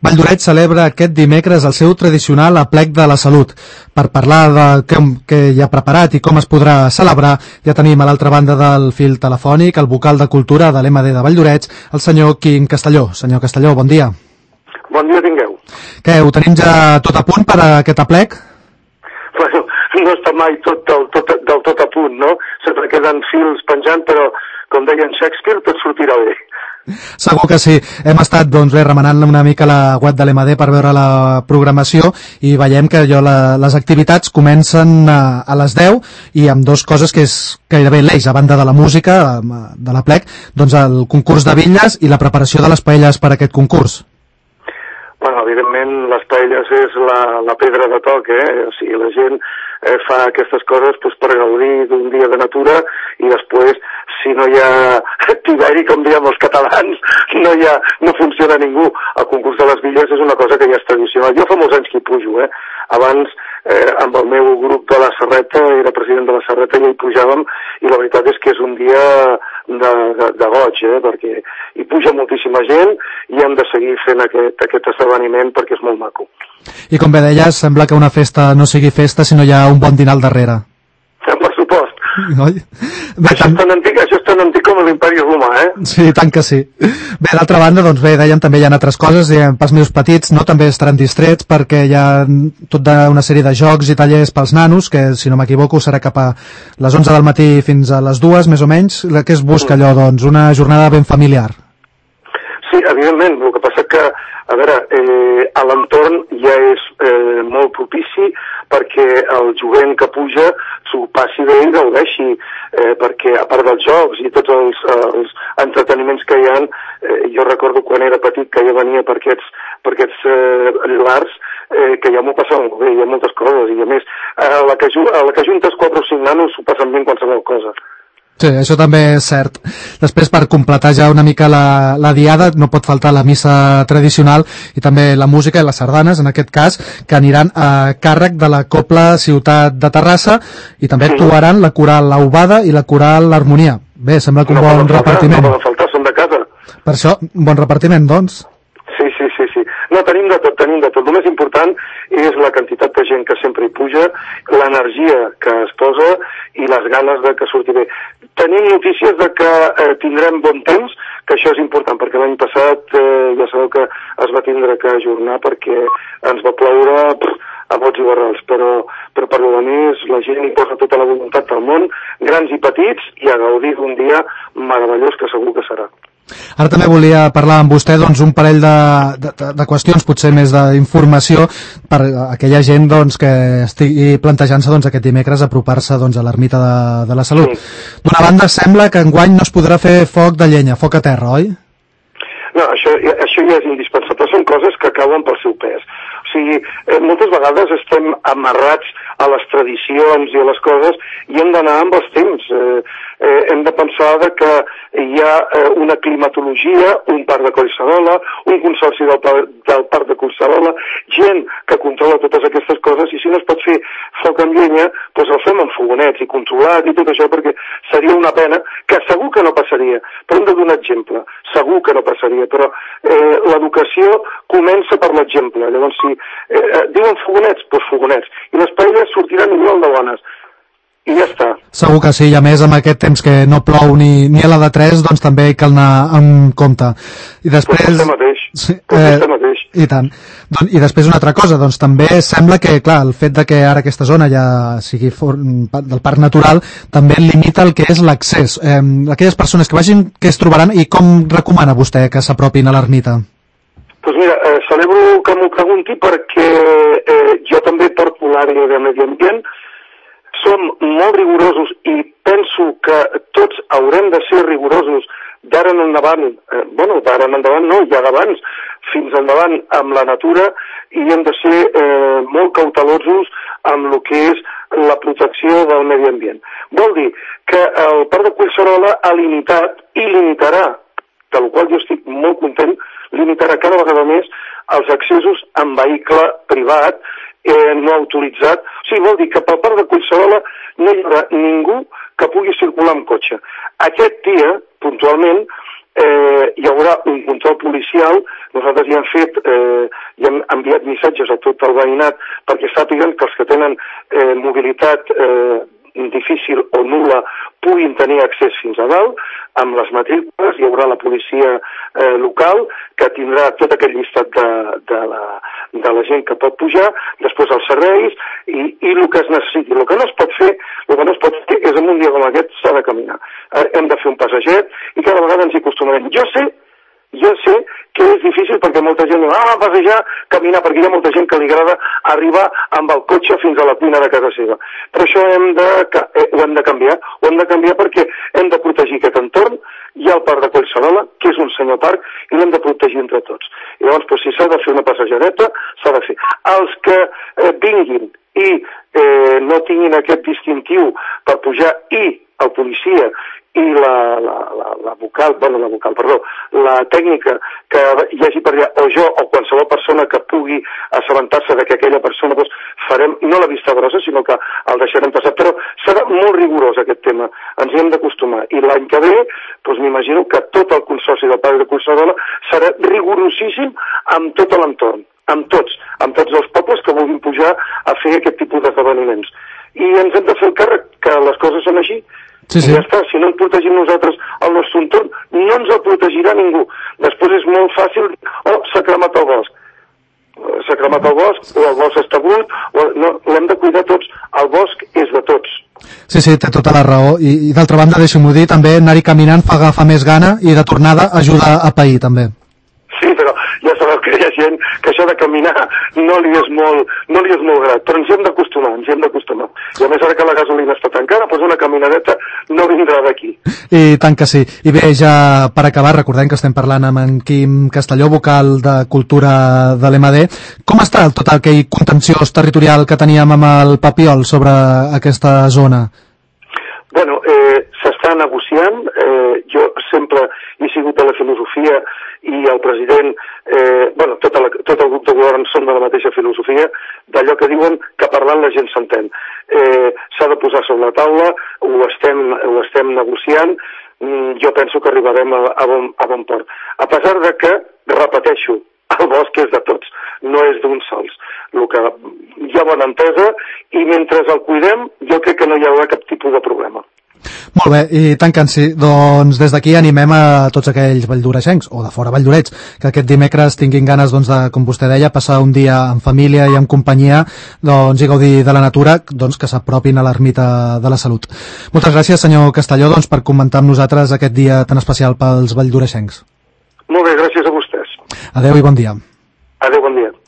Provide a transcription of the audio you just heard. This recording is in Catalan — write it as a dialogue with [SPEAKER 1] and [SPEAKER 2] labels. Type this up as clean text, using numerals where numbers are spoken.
[SPEAKER 1] Vall d'Oreig celebra aquest dimecres el seu tradicional aplec de la salut. Per parlar de què hi ha preparat i com es podrà celebrar, ja tenim a l'altra banda del fil telefònic el vocal de Cultura de l'MD de Vall d'Oreig, el senyor Quim Castelló. Senyor Castelló, bon dia.
[SPEAKER 2] Bon dia tingueu.
[SPEAKER 1] Què, ho tenim ja tot a punt per a aquest aplec?
[SPEAKER 2] Bueno, no està mai del tot a punt, no? Sempre queden fils penjant, però, com deia en Shakespeare, tot sortirà bé.
[SPEAKER 1] Segur que sí. Hem estat remenant una mica la web de l'MD per veure la programació i veiem que les activitats comencen a les 10 i amb dues coses que és gairebé l'eix, a banda de la música, de l'aplec, doncs el concurs de bitlles i la preparació de les paelles per a aquest concurs.
[SPEAKER 2] Bueno, evidentment, les paelles és la pedra de toc, O sigui, la gent fa aquestes coses per gaudir d'un dia de natura i després, si no hi ha tiberi, com diem els catalans, no funciona ningú. El concurs de les bitlles és una cosa que ja és tradicional. Jo fa molts anys que hi pujo, Abans, amb el meu grup de la Serreta, era president de la Serreta, i hi pujàvem, i la veritat és que és un dia de goig, perquè hi puja moltíssima gent i hem de seguir fent aquest esdeveniment perquè és molt maco.
[SPEAKER 1] I com bé deies, sembla que una festa no sigui festa si no hi ha un bon dinar al darrere.
[SPEAKER 2] Per supost.
[SPEAKER 1] Oi? Bé,
[SPEAKER 2] això és tan antic com l'Imperi Romà,
[SPEAKER 1] Sí, tant que sí. Bé, d'altra banda, dèiem, també hi ha altres coses, pels meus petits, no? També estaran distrets perquè hi ha tota una sèrie de jocs i tallers pels nanos, que, si no m'equivoco, serà cap a les 11 del matí fins a les 2, més o menys. Què es busca allò, doncs? Una jornada ben familiar.
[SPEAKER 2] Sí, evidentment. El que passa que, a veure, a l'entorn ja és molt propici perquè el jovent que puja s'ho passi bé i gaudeixi, perquè a part dels jocs i tots els entreteniments que hi ha, jo recordo quan era petit que ja venia per aquests lars, que ja m'ho passava molt bé, hi ha moltes coses, i a més, a la que juntes 4 o 5 nanos s'ho passen bé en qualsevol cosa.
[SPEAKER 1] Sí, això també és cert. Després, per completar ja una mica la diada, no pot faltar la missa tradicional i també la música i les sardanes, en aquest cas, que aniran a càrrec de la Cobla Ciutat de Terrassa i també actuaran la Coral L'Aubada i la Coral L'Harmonia. Bé, sembla que un bon repartiment.
[SPEAKER 2] No poden faltar, són de casa.
[SPEAKER 1] Per això, un bon repartiment, doncs.
[SPEAKER 2] Sí. No, tenim de tot. El més important és la quantitat de gent que sempre hi puja, l'energia que es posa i les ganes de que surti bé. Tenim notícies de que tindrem bon temps, que això és important, perquè l'any passat ja sabeu que es va tindre que ajornar perquè ens va ploure a bots i barrals, però per lo més la gent hi posa tota la voluntat del món, grans i petits, i a gaudir d'un dia meravellós que segur que serà.
[SPEAKER 1] Ara també volia parlar amb vostè un parell de qüestions, potser més d'informació per a aquella gent que estigui plantejant-se aquest dimecres apropar-se a l'ermita de la Salut. D'una banda, sembla que enguany no es podrà fer foc de llenya, foc a terra, oi?
[SPEAKER 2] No, això ja és indispensable, són coses que cauen pel seu pes. O sigui, moltes vegades estem amarrats a les tradicions i a les coses i hem d'anar amb els temps. Hem de pensar que hi ha una climatologia, un parc de Collserola, un consorci del parc de Collserola, gent que controla totes aquestes coses, i si no es pot fer foc amb llenya, doncs el fem amb fogonets i controlat i tot això, perquè seria una pena, que segur que no passaria, però hem de donar exemple, segur que no passaria, però l'educació comença per l'exemple. Llavors, si diuen fogonets, doncs fogonets, i les paelles sortiran igual de bones. I ja està.
[SPEAKER 1] Segur que sí, i a més amb aquest temps que no plou ni a la de 3, doncs també cal anar amb compte. I després...
[SPEAKER 2] Vostè mateix.
[SPEAKER 1] Sí, i tant. I després una altra cosa, doncs també sembla que, clar, el fet de que ara aquesta zona ja sigui del parc natural també limita el que és l'accés. Aquelles persones que vagin, què es trobaran i com recomana vostè que s'apropin a l'ermita?
[SPEAKER 2] Doncs mira, celebro que m'ho pregunti perquè jo també porto l'àrea de medi ambient. Som molt rigorosos i penso que tots haurem de ser rigorosos d'ara en endavant, d'ara en endavant no, ja d'abans, fins endavant amb la natura, i hem de ser molt cautelosos amb el que és la protecció del medi ambient. Vol dir que el parc de Collserola ha limitat i limitarà, de la qual jo estic molt content, limitarà cada vegada més els accessos en vehicle privat no autoritzat. O sigui, vol dir que pel parc de Collserola no hi haurà ningú que pugui circular amb cotxe. Aquest dia, puntualment, hi haurà un control policial. Nosaltres ja hem enviat missatges a tot el veïnat perquè sàpiguen que els que tenen mobilitat difícil o nul·la puguin tenir accés fins a dalt. Amb les matrícules hi haurà la policia local que tindrà tot aquest llistat de la gent que pot pujar, després els serveis i el que es necessiti. El que no es pot fer és en un dia com aquest s'ha de caminar. Hem de fer un passeget i cada vegada ens hi acostumarem. Jo sé que és difícil perquè molta gent diu passejar, caminar, perquè hi ha molta gent que li agrada arribar amb el cotxe fins a la cuina de casa seva. Però això ho hem de canviar perquè hem de protegir aquest entorn. Hi ha el parc de Collserola, que és un senyor parc, i l'hem de protegir entre tots. I llavors, si s'ha de fer una passejadeta, s'ha de fer. Els que vinguin i no tinguin aquest distintiu per pujar i el policia i la tècnica que hi hagi per allà, o jo o qualsevol persona que pugui assabentar-se que aquella persona, farem no la vista grossa, sinó que el deixarem passar. Però serà molt rigorós aquest tema, ens hi hem d'acostumar. I l'any que ve, m'imagino que tot el consorci del Parc de Collserola serà rigorosíssim amb tot l'entorn, amb tots els pobles que vulguin pujar a fer aquest tipus d'esdeveniments. I ens hem de fer el càrrec que les coses són així.
[SPEAKER 1] Sí.
[SPEAKER 2] I ja està, si no en protegim nosaltres el nostre entorn, no ens el protegirà ningú. Després és molt fàcil dir, s'ha cremat el bosc. S'ha cremat el bosc, o el bosc està buit, no, l'hem de cuidar tots. El bosc és de tots.
[SPEAKER 1] Sí, té tota la raó. I d'altra banda, deixa'm-ho dir, també anar-hi caminant fa agafar més gana i de tornada ajuda a pair, també.
[SPEAKER 2] Sí, però ja sabeu que hi ha gent que això de caminar no li és molt grat, però ens hi hem d'acostumar. I a més ara que la gasolina està tancada, una caminadeta no vindrà d'aquí.
[SPEAKER 1] I tant que sí. I bé, ja per acabar, recordem que estem parlant amb en Quim Castelló, vocal de Cultura de l'EMAD. Com està tot aquell contenciós territorial que teníem amb el Papiol sobre aquesta zona?
[SPEAKER 2] Bueno, s'està negociant. Jo sempre he sigut de la filosofia i el president, tot el grup de govern són de la mateixa filosofia, d'allò que diuen que parlant la gent s'entén. S'ha de posar sobre la taula, ho estem negociant, jo penso que arribarem a bon port. A pesar de que, repeteixo, el bosc és de tots, no és d'uns sols. Hi ha bona entesa i mentre el cuidem jo crec que no hi haurà cap tipus de problema.
[SPEAKER 1] Molt bé, i tant que sí. Doncs des d'aquí animem a tots aquells valldoreixencs, o de fora valldorets, que aquest dimecres tinguin ganes, de, com vostè deia, passar un dia en família i en companyia, i gaudir de la natura, que s'apropin a l'ermita de la Salut. Moltes gràcies, senyor Castelló, per comentar amb nosaltres aquest dia tan especial pels valldoreixencs.
[SPEAKER 2] Molt bé, gràcies a vostès.
[SPEAKER 1] Adéu i bon dia.
[SPEAKER 2] Adéu, bon dia.